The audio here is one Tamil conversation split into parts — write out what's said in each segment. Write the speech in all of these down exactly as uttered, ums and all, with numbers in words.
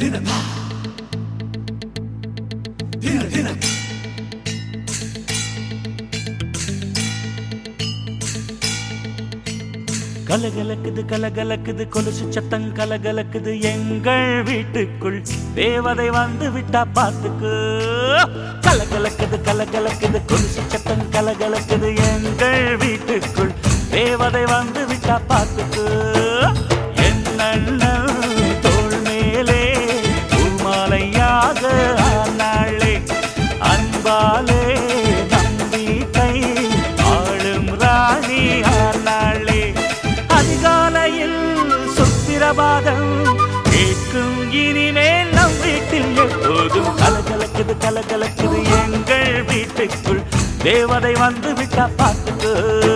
கலகலக்குது கலகலக்குது கொலுசு சத்தம் கலகலக்குது எங்கள் வீட்டுக்குள் தேவதை வந்து விட்டா பாத்துக்கு. கலகலக்குது கலகலக்குது கொலுசு சத்தம் கலகலக்குது எங்கள் வீட்டுக்குள் தேவதை வந்து விட்டா பாத்துக்கு. என்ன தோள் மேலே பூமாலையாக ஆனாளே அன்பாலே நம்பிக்கை ஆளும் ராணி ஆனாளே. அதிகாலையில் சுப்பிரபாதம் கேட்கும் இனிமேல் நம் வீட்டில் எப்போதும் கலகலக்குது கலகலக்குது எங்கள் வீட்டுக்குள் தேவதை வந்து விட்டா பாத்துக்கு.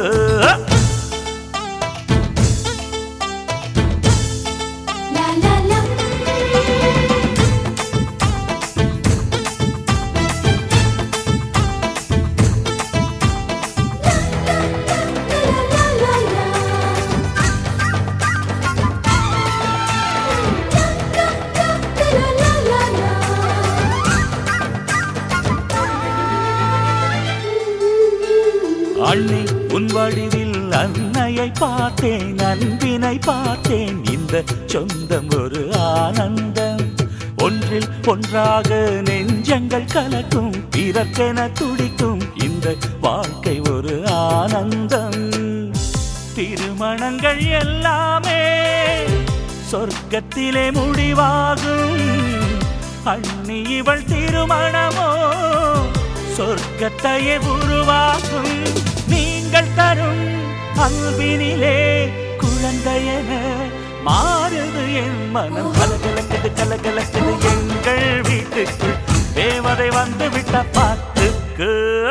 அண்ணே உன் வடிவில் அன்னையை பார்த்தேன் அன்பினை பார்த்தேன். இந்த சொந்தம் ஒரு ஆனந்தம் ஒன்றில் ஒன்றாக நெஞ்சங்கள் கலக்கும் பிறக்கென துடிக்கும் இந்த வாழ்க்கை ஒரு ஆனந்தம். திருமணங்கள் எல்லாமே சொர்க்கத்திலே முடிவாகும். அண்ணி இவள் திருமணமோ சொர்க்கத்தையே உருவாக்கும். நீங்கள் தரும் அன்பினிலே குழந்தையென மாறுது என் மனம். கலகலக்குது கலகலக்குது எங்கள் வீட்டுக்குள் தேவதை வந்து விட்ட பாத்துக்கு.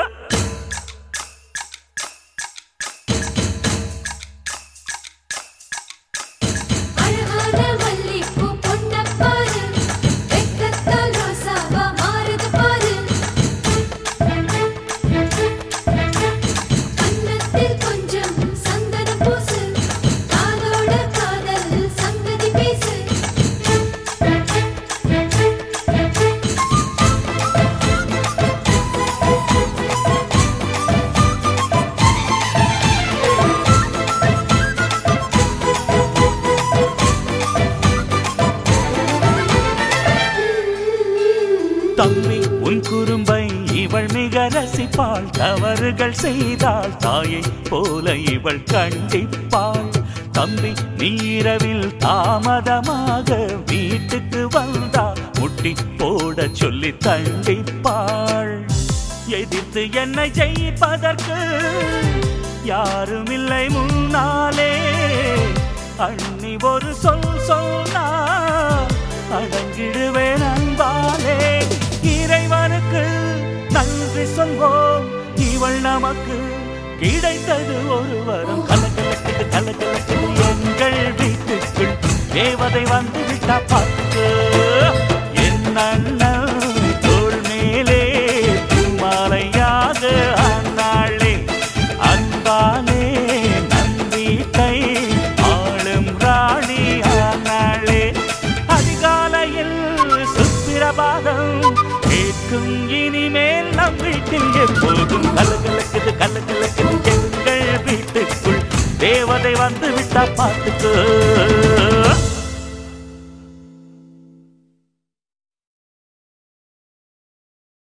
தம்பி உன் குறும்பை இவள் மிக ரசிப்பாள். தவறுகள் செய்தால் தாயை போல இவள் கண்டிப்பாள். தம்பி நீரவில் தாமதமாக வீட்டுக்கு வந்தால் முட்டி போட சொல்லி தண்டிப்பாள். எதிர்த்து என்னை ஜெயிப்பதற்கு யாரும் இல்லை முன்னாலே. அண்ணி ஒரு சொல் சொன்னா அடங்கிடுவேன் அன்பாலே. இறைவனுக்கு நன்றி சொல்வோம் இவள் நமக்கு கிடைத்தது ஒரு வரம். கலகலக்குது கலகலக்குது எங்கள் வீட்டுக்குள் தேவதை வந்து விட்டா பாத்துக்கு. என் அண்ணன் தோள் மேலே பூமாலையாக ஆனாளே அன்பாலே நம்பிக்கை ஆளும் ராணி ஆனாளே. அதிகாலையில் சுப்பிரபாதம் கேட்கும் இனிமேல் நம் வீட்டில் எப்போதும் கலகலக்குது கலகலக்குது எங்கள் வீட்டுக்குள் தேவதை வந்து விட்டா பாத்துக்கு.